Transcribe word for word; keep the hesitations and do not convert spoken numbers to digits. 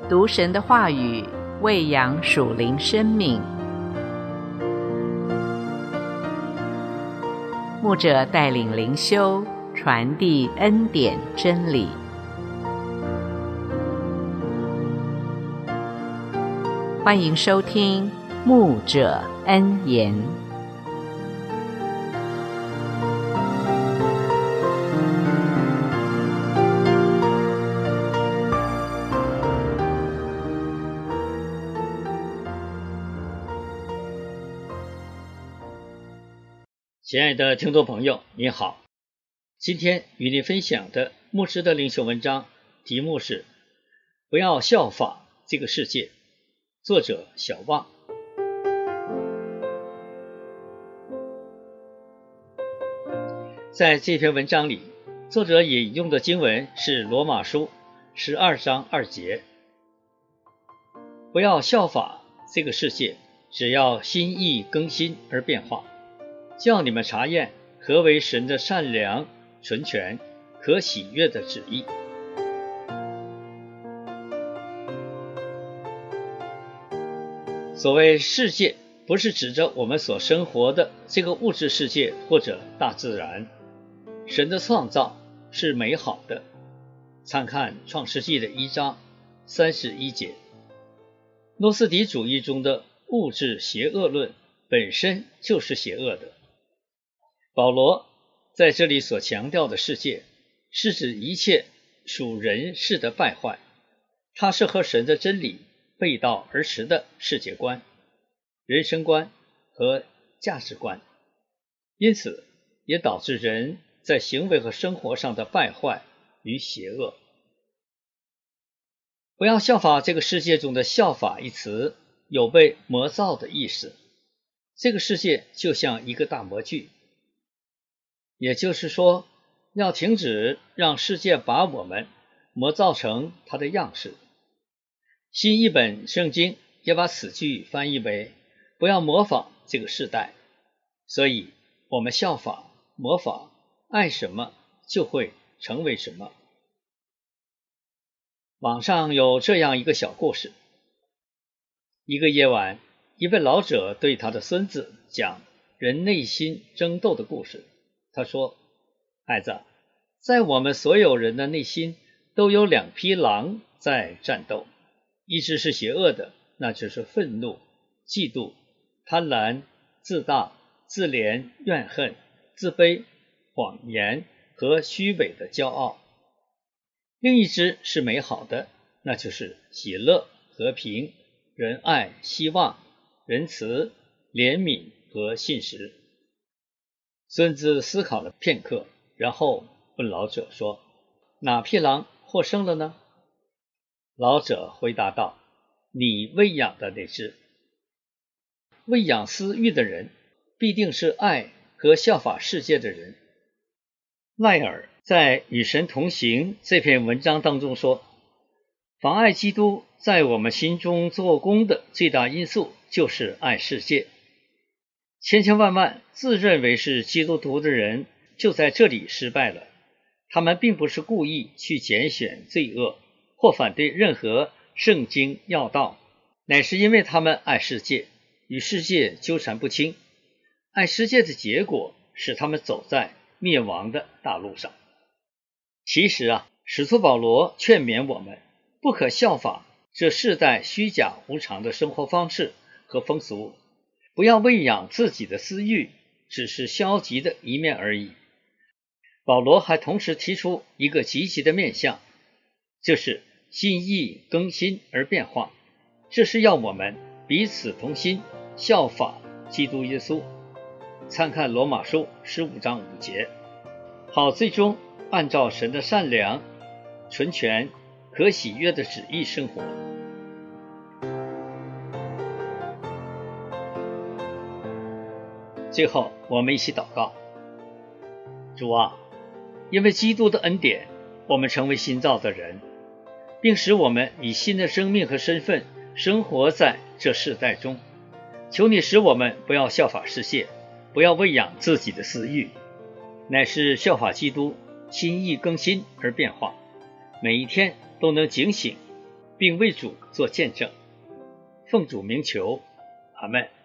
读神的话语，喂养属灵生命。牧者带领灵修，传递恩典真理。欢迎收听牧者恩言。 亲爱的听众朋友，您好，今天与您分享的牧师的灵修文章题目是不要效法这个世界，作者小望。在这篇文章里，作者引用的经文是罗马书十二章二节，不要效法这个世界，只要心意更新而变化，叫你们查验何为神的善良、纯全、可喜悦的旨意。所谓世界，不是指着我们所生活的这个物质世界或者大自然。神的创造是美好的，参看创世纪的一章三十一节。诺斯底主义中的物质邪恶论本身就是邪恶的。保罗在这里所强调的世界，是指一切属人世的败坏，它是和神的真理背道而驰的世界观、人生观和价值观，因此也导致人在行为和生活上的败坏与邪恶。不要效法这个世界中的效法一词有被魔造的意思，这个世界就像一个大模具，也就是说，要停止让世界把我们模造成它的样式。新译本圣经也把此句翻译为不要模仿这个世代，所以我们效法、模仿，爱什么就会成为什么。网上有这样一个小故事，一个夜晚，一位老者对他的孙子讲人内心争斗的故事。他说，孩子，在我们所有人的内心都有两匹狼在战斗，一只是邪恶的，那就是愤怒、嫉妒、贪婪、自大、自怜、怨恨、自卑、谎言和虚伪的骄傲。另一只是美好的，那就是喜乐、和平、仁爱、希望、仁慈、怜悯和信实。孙子思考了片刻，然后问老者说，哪匹狼获胜了呢？老者回答道，你喂养的那只。喂养私欲的人必定是爱和效法世界的人。赖尔在《与神同行》这篇文章当中说，妨碍基督在我们心中做工的最大因素就是爱世界。千千万万自认为是基督徒的人就在这里失败了，他们并不是故意去拣选罪恶或反对任何圣经要道，乃是因为他们爱世界，与世界纠缠不清。爱世界的结果使他们走在灭亡的大路上。其实啊，使徒保罗劝勉我们不可效法这世代虚假无常的生活方式和风俗，不要喂养自己的私欲，只是消极的一面而已。保罗还同时提出一个积极的面向，就是心意更新而变化，这是要我们彼此同心，效法基督耶稣。参看罗马书十五章五节，好最终按照神的善良、纯全、可喜悦的旨意生活。最后我们一起祷告。主啊，因为基督的恩典，我们成为新造的人，并使我们以新的生命和身份生活在这世代中。求你使我们不要效法世界，不要喂养自己的私欲，乃是效法基督，心意更新而变化，每一天都能警醒， 并为主做见证。奉主名求，阿们。